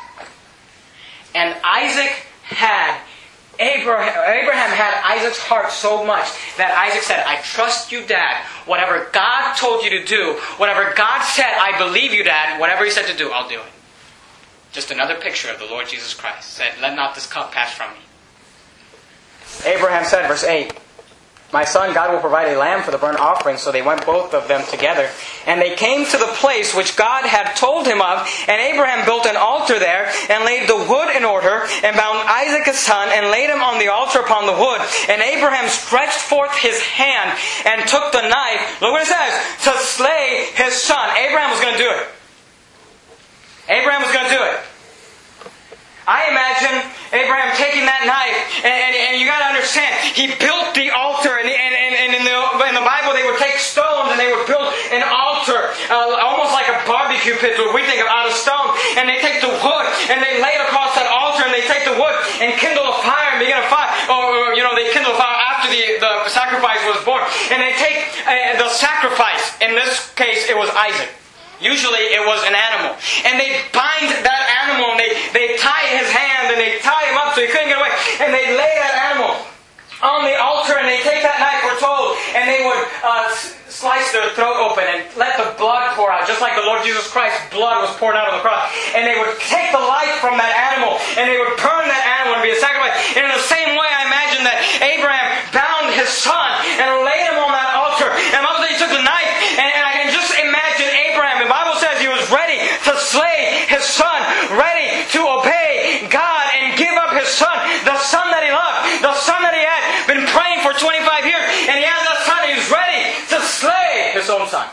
And Isaac had, Abraham, Abraham had Isaac's heart so much that Isaac said, I trust you, Dad. Whatever God told you to do, whatever God said, I believe you, Dad. Whatever He said to do, I'll do it. Just another picture of the Lord Jesus Christ. Said, let not this cup pass from me. Abraham said, verse eight, my son, God will provide a lamb for the burnt offering. So they went both of them together. And they came to the place which God had told him of. And Abraham built an altar there and laid the wood in order and bound Isaac his son and laid him on the altar upon the wood. And Abraham stretched forth his hand and took the knife. Look what it says. To slay his son. Abraham was going to do it. Abraham was going to do it. I imagine Abraham taking that knife, and, and, and you got to understand, he built the altar, and, and, and in, the, in the Bible they would take stones and they would build an altar, uh, almost like a barbecue pit, what we think of, out of stone, and they take the wood and they lay it across that altar, and they take the wood and kindle a fire and begin a fire, or, or you know, they kindle a fire after the, the sacrifice was born, and they take uh, the sacrifice, in this case it was Isaac. Usually it was an animal. And they bind that animal and they, they tie his hand and they tie him up so he couldn't get away. And they lay that animal on the altar and they take that knife, we're told, and they would uh, slice their throat open and let the blood pour out. Just like the Lord Jesus Christ's blood was poured out on the cross. And they would take the life from that animal and they would burn that animal and be a sacrifice. And in the same way I imagine that Abraham bound his son and laid him on that altar. And obviously he took the knife and, and I can just imagine Abraham. The Bible says he was ready to slay his son, ready to obey God and give up his son, the son that he loved, the son that he had been praying for twenty-five years, and he has that son, he's ready to slay his own son.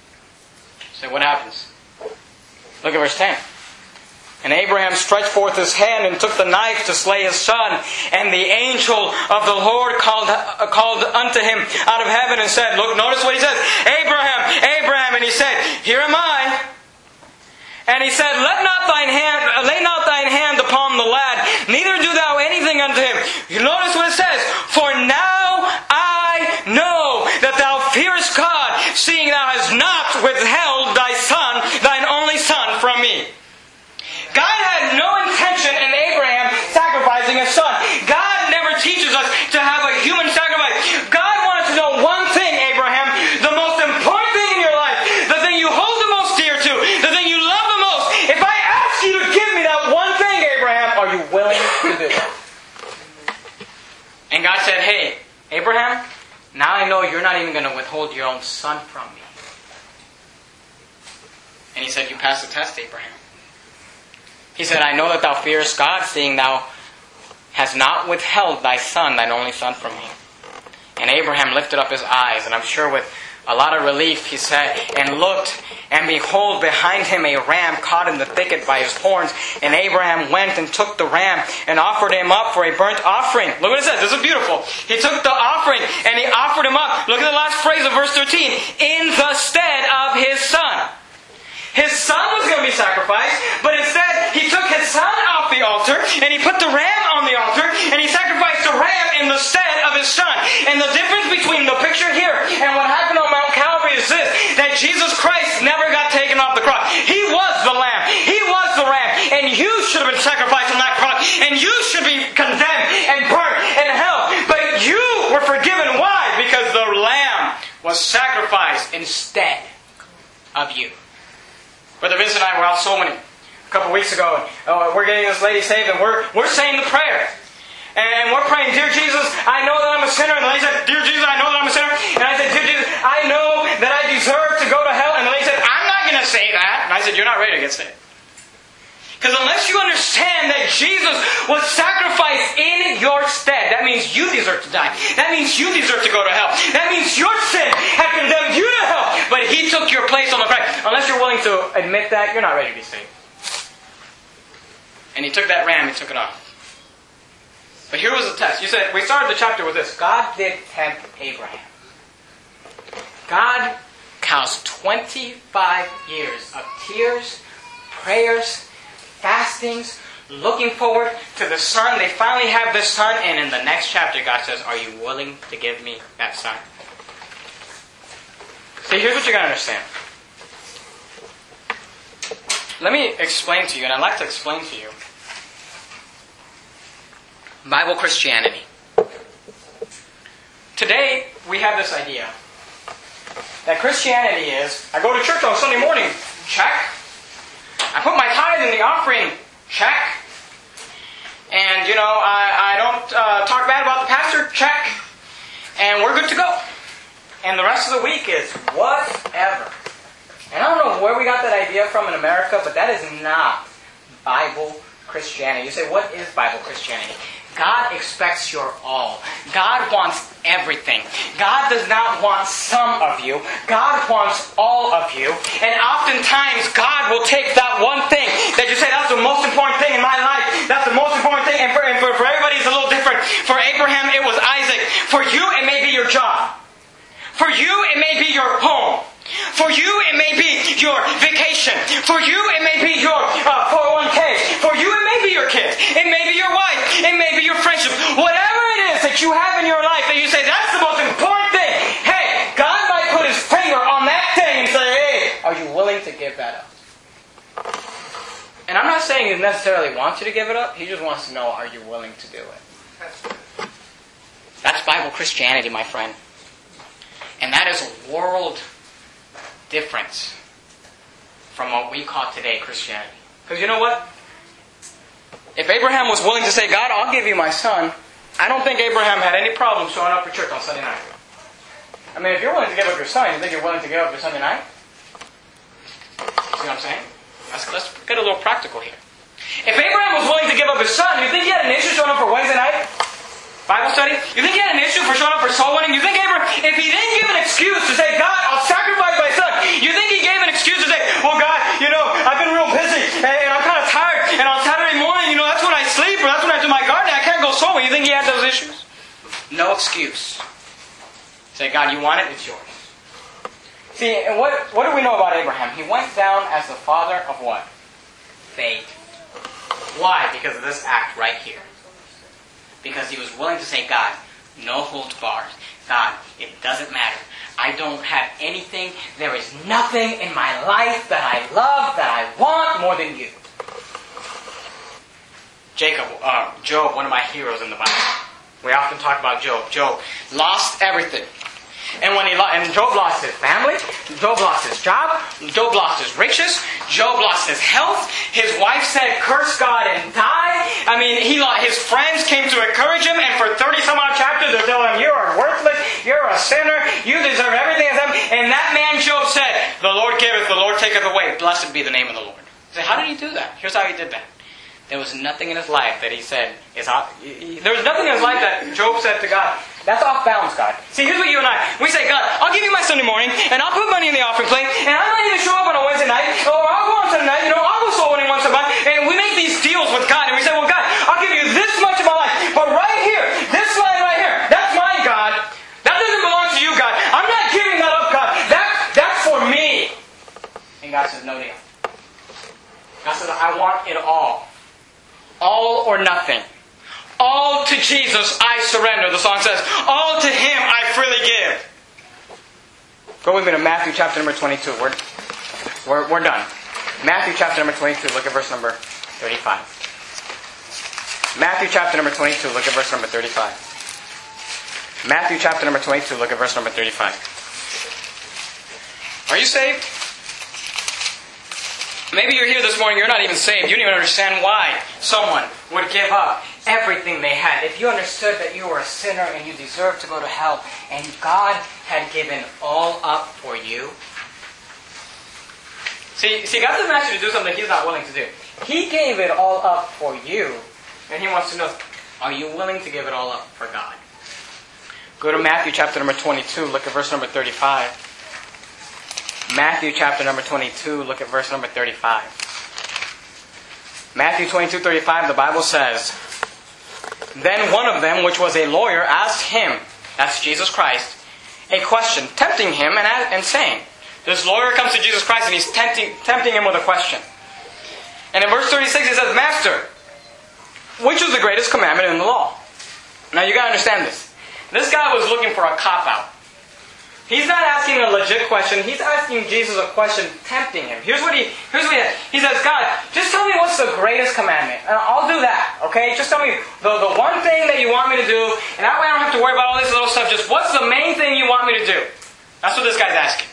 So what happens? Look at verse ten. And Abraham stretched forth his hand and took the knife to slay his son. And the angel of the Lord called, uh, called unto him out of heaven and said, look, notice what he says. Abraham, Abraham. And he said, here am I. And he said, let not thine hand, lay not thine hand upon the lad, neither do thou anything unto him. You notice what it says. For now I know that thou fearest God, seeing thou hast not withheld thy son, thine only son, from me. God had no intention in Abraham sacrificing his son. God never teaches us to have a human sacrifice. God wanted to know one thing, Abraham, the most important thing in your life, the thing you hold the most dear to, the thing you love the most. If I ask you to give me that one thing, Abraham, are you willing to do it? And God said, hey, Abraham, now I know you're not even going to withhold your own son from me. And he said, you passed the test, Abraham. He said, I know that thou fearest God, seeing thou hast not withheld thy son, thine only son, from me. And Abraham lifted up his eyes, and I'm sure with a lot of relief, he said, and looked, and behold, behind him a ram caught in the thicket by his horns. And Abraham went and took the ram and offered him up for a burnt offering. Look what it says. This is beautiful. He took the offering and he offered him up. Look at the last phrase of verse thirteen. In the stead of his son. His son was going to be sacrificed, but instead he took his son off the altar and he put the ram on the altar and he sacrificed the ram in the stead of his son. And the difference between the picture here and what happened on Mount Calvary is this, that Jesus Christ never got taken off the cross. He was the lamb. He was the ram. And you should have been sacrificed on that cross. And you should be condemned and burnt in hell. But you were forgiven. Why? Because the lamb was sacrificed instead of you. Brother Vincent and I were out so many a couple weeks ago. And, uh, we're getting this lady saved, and we're we're saying the prayer, and we're praying, "Dear Jesus, I know that I'm a sinner." And the lady said, "Dear Jesus, I know that I'm a sinner." And I said, "Dear Jesus, I know that I deserve to go to hell." And the lady said, "I'm not going to say that." And I said, "You're not ready to get saved." Because unless you understand that Jesus was sacrificed in your stead, that means you deserve to die. That means you deserve to go to hell. That means your sin had condemned you to hell. But He took your place on the cross. Unless you're willing to admit that, you're not ready to be saved. And He took that ram, He took it off. But here was the test. You said, we started the chapter with this. God did tempt Abraham. God counts twenty-five years of tears, prayers, fastings, looking forward to the son. They finally have this son, and in the next chapter, God says, are you willing to give me that son? See, here's what you got to understand. Let me explain to you, and I'd like to explain to you Bible Christianity. Today, we have this idea that Christianity is, I go to church on Sunday morning, check. I put my tithe in the offering, check. And, you know, I, I don't uh, talk bad about the pastor, check. And we're good to go. And the rest of the week is whatever. And I don't know where we got that idea from in America, but that is not Bible Christianity. You say, what is Bible Christianity? God expects your all. God wants everything. God does not want some of you. God wants all of you. And oftentimes, God will take that one thing that you say, that's the most important thing in my life. That's the most important thing. And for, and for, for everybody, it's a little different. For Abraham, it was Isaac. For you, it may be your job. For you, it may be your home. For you, it may be your vacation. For you, it may be your uh, four oh one k. For you, it may be your kids. It may be your wife. It may be your friendship. Whatever it is that you have in your life that you say, that's the most important thing. Hey, God might put His finger on that thing and say, hey, are you willing to give that up? And I'm not saying He necessarily wants you to give it up. He just wants to know, are you willing to do it? That's Bible Christianity, my friend. And that is a world difference from what we call today Christianity. Because you know what? If Abraham was willing to say, God, I'll give you my son, I don't think Abraham had any problem showing up for church on Sunday night. I mean, if you're willing to give up your son, you think you're willing to give up your Sunday night? See what I'm saying? Let's, let's get a little practical here. If Abraham was willing to give up his son, you think he had an issue showing up for Wednesday night Bible study? You think he had an issue for showing up for soul winning? You think Abraham, if he didn't give an excuse to say, God, I'll sacrifice my son, you think he gave an excuse to say, well, God, you know, I've been real busy, and I'm kind of tired, and on Saturday morning, you know, that's when I sleep, or that's when I do my gardening, I can't go soul winning. You think he had those issues? No excuse. Say, God, you want it? It's yours. See, and what, what do we know about Abraham? He went down as the father of what? Faith. Why? Because of this act right here. Because he was willing to say, God, no holds barred. God, it doesn't matter. I don't have anything. There is nothing in my life that I love, that I want more than you. Jacob, uh, Job, one of my heroes in the Bible. We often talk about Job. Job lost everything. And when he lo- and Job lost his family, Job lost his job, Job lost his riches, Job lost his health. His wife said, curse God and die. I mean, he lost, his friends came to encourage him, and for thirty some odd chapters they're telling him, you are worthless, you're a sinner, you deserve everything. And that man Job said, the Lord giveth, the Lord taketh away. Blessed be the name of the Lord. So how did he do that? Here's how he did that. There was nothing in his life that he said is out. There was nothing in his life that Job said to God, that's off bounds, God. See, here's what you and I, we say, God, I'll give you my Sunday morning, and I'll put money in the offering plate, and I'm not even show up on a Wednesday night, or I'll go on Sunday night, you know, I'll go soul winning once a month, and we make these deals with God, and we say, well, God, I'll give you this much of my life, but right here, this line right here, that's mine, God. That doesn't belong to you, God. I'm not giving that up, God. That, that's for me. And God says, no deal. God says, I want it all. All or nothing. All to Jesus I surrender, the song says. All to Him I freely give. Go with me to Matthew chapter number twenty-two. We're, we're, we're done. Matthew chapter number twenty-two, look at verse number thirty-five. Matthew chapter number twenty-two, look at verse number thirty-five. Matthew chapter number twenty-two, look at verse number thirty-five. Are you saved? Maybe you're here this morning, you're not even saved. You don't even understand why someone would give up everything they had. If you understood that you were a sinner and you deserved to go to hell, and God had given all up for you. See, see, God doesn't ask you to do something He's not willing to do. He gave it all up for you, and He wants to know, are you willing to give it all up for God? Go to Matthew chapter number twenty-two, look at verse number thirty-five. Matthew chapter number twenty-two, look at verse number thirty-five. Matthew twenty-two, thirty-five, the Bible says, then one of them, which was a lawyer, asked Him, that's Jesus Christ, a question, tempting Him and, and saying, This lawyer comes to Jesus Christ and he's tempting, tempting him with a question. And in verse thirty-six he says, Master, which is the greatest commandment in the law? Now you got to understand this. This guy was looking for a cop-out. He's not asking a legit question. He's asking Jesus a question, tempting him. Here's what he here's what he says. He says, God, just tell me what's the greatest commandment. And I'll do that, okay? Just tell me the, the one thing that you want me to do, and that way I don't have to worry about all this little stuff. Just what's the main thing you want me to do? That's what this guy's asking.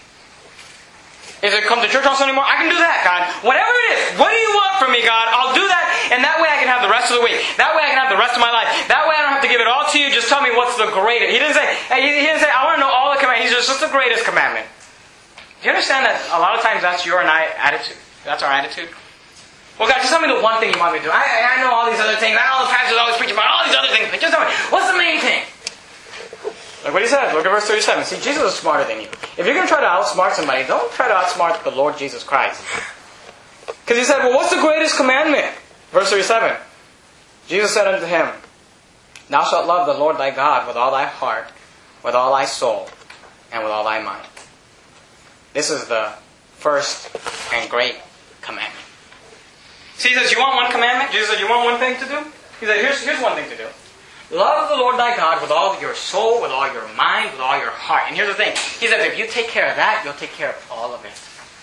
Is it come to church on Sunday morning? I can do that, God. Whatever it is, what do you want from me, God? I'll do that, and that way I can have the rest of the week. That way I can have the rest of my life. That way I don't have to give it all to you. Just tell me what's the greatest. He didn't say, he didn't say, I want to know all the commandments. He's just, what's the greatest commandment? Do you understand that a lot of times that's your and I attitude? That's our attitude. Well, God, just tell me the one thing you want me to do. I, I know all these other things. I know all the pastors always preach about all these other things. But just tell me, what's the main thing? Look what he says. Look at verse thirty-seven. See, Jesus is smarter than you. If you're going to try to outsmart somebody, don't try to outsmart the Lord Jesus Christ. Because he said, well, what's the greatest commandment? Verse thirty-seven. Jesus said unto him, Thou shalt love the Lord thy God with all thy heart, with all thy soul, and with all thy mind. This is the first and great commandment. See, he says, you want one commandment? Jesus said, you want one thing to do? He said, here's, here's one thing to do. Love the Lord thy God with all your soul, with all your mind, with all your heart. And here's the thing. He says, if you take care of that, you'll take care of all of it.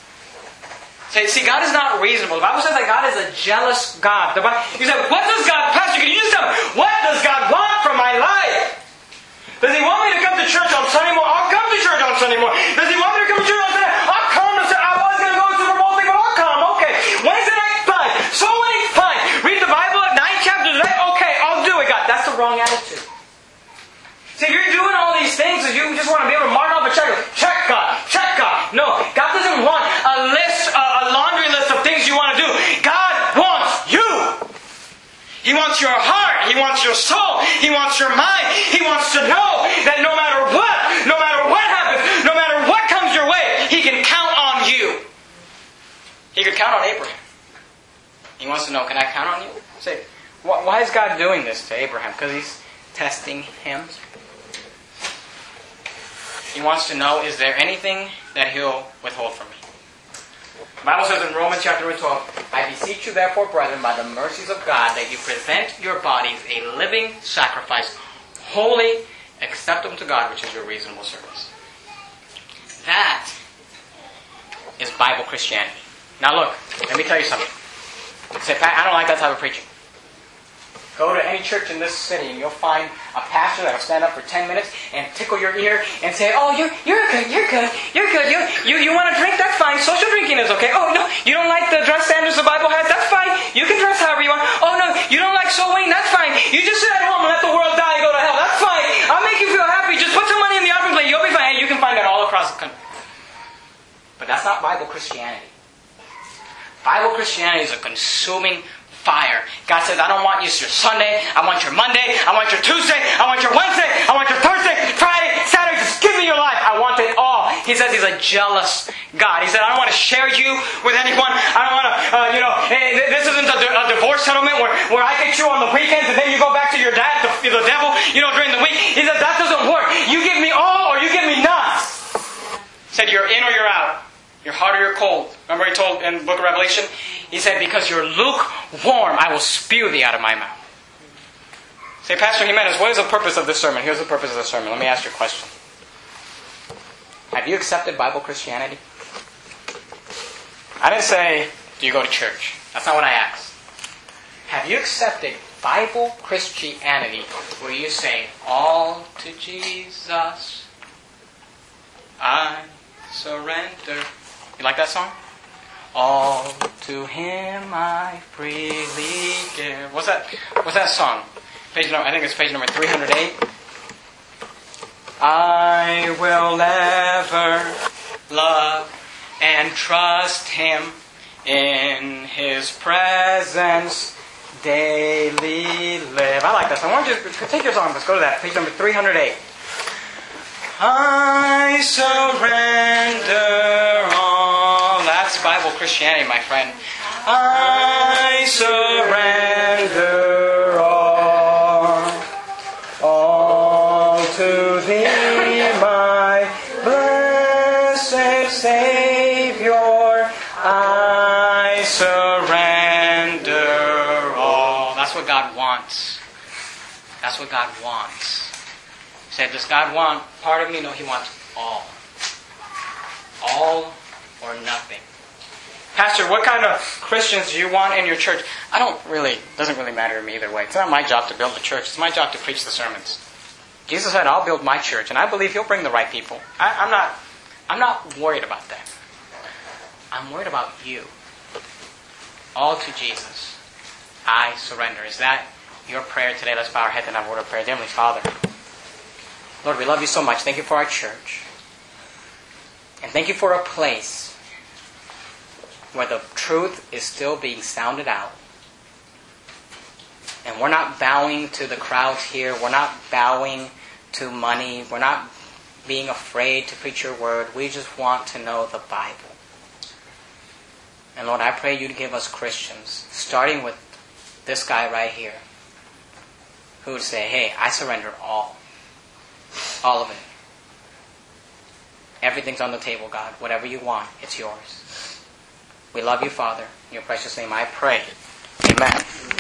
See, God is not reasonable. The Bible says that God is a jealous God. The Bible, you say, what does God, Pastor, can you just tell me, what does God want from my life? Does He want me to come to church on Sunday morning? I'll come to church on Sunday morning. Does He want me to come to church on Sunday? I'll come to church. I was going to go to the Super Bowl thing, but I'll come. Okay. Wednesday night, fine. So many, fine. Read the Bible at nine chapters a day. Okay, I'll do it, God. That's the wrong attitude. See, if you're doing all these things and you just want to be able to mark off a check, check God, check God. No, God doesn't want a list, a, a laundry list of things you want to do. God wants you. He wants your heart. He wants your soul. He wants your mind. He wants to know that no matter what, no matter what happens, no matter what comes your way, He can count on you. He could count on Abraham. He wants to know, can I count on you? Say, why is God doing this to Abraham? Because He's testing him. He wants to know, is there anything that He'll withhold from me? The Bible says in Romans chapter twelve, I beseech you therefore, brethren, by the mercies of God, that you present your bodies a living sacrifice, holy, acceptable to God, which is your reasonable service. That is Bible Christianity. Now look, let me tell you something. You say, Pat, I don't like that type of preaching. Go to any church in this city and you'll find a pastor that'll stand up for ten minutes and tickle your ear and say, oh, you're, you're good, you're good, you're good. You, you, you want to drink? That's fine. Social drinking is okay. Oh, no, you don't like the dress standards the Bible has? That's fine. You can dress however you want. Oh, no, you don't like soul winning? That's fine. You just sit at home and let the world die and go to hell. That's fine. I'll make you feel happy. Just put some money in the offering plate. You'll be fine. Hey, you can find that all across the country. But that's not Bible Christianity. Bible Christianity is a consuming fire. God says, I don't want you your Sunday, I want your Monday, I want your Tuesday, I want your Wednesday, I want your Thursday, Friday, Saturday, just give me your life. I want it all. He says He's a jealous God. He said, I don't want to share you with anyone. I don't want to, uh, you know, this isn't a, a divorce settlement where, where I get you on the weekends and then you go back to your dad, the, the devil, you know, during the week. He said, that doesn't work. You give me all or you give me none. He said, you're in or you're out. You're hot or you're cold. Remember He told in the book of Revelation? He said, because you're lukewarm, I will spew thee out of my mouth. Say, Pastor Jimenez, what is the purpose of this sermon? Here's the purpose of the sermon. Let me ask you a question. Have you accepted Bible Christianity? I didn't say, do you go to church? That's not what I asked. Have you accepted Bible Christianity where you say, all to Jesus I surrender? You like that song? All to Him I freely give. What's that? What's that song? Page number, I think it's page number three hundred eight. I will ever love and trust Him in His presence daily live. I like that song. Why don't you take your song? Let's go to that. Page number three hundred eight. I surrender all. That's Bible Christianity, my friend. I surrender all. All to Thee, my blessed Savior. wants. That's what God wants. He said, does God want part of me? No, He wants all. All or nothing. Pastor, what kind of Christians do you want in your church? I don't really, it doesn't really matter to me either way. It's not my job to build the church. It's my job to preach the sermons. Jesus said, I'll build my church, and I believe He'll bring the right people. I, I'm not, I'm not worried about that. I'm worried about you. All to Jesus. I surrender. Is that your prayer today? Let's bow our heads and have a word of prayer. Dear Heavenly Father, Lord, we love You so much. Thank You for our church. And thank You for a place where the truth is still being sounded out. And we're not bowing to the crowds here. We're not bowing to money. We're not being afraid to preach Your word. We just want to know the Bible. And Lord, I pray You to give us Christians, starting with this guy right here, who would say, hey, I surrender all. All of it. Everything's on the table, God. Whatever You want, it's Yours. We love You, Father. In Your precious name I pray. Amen.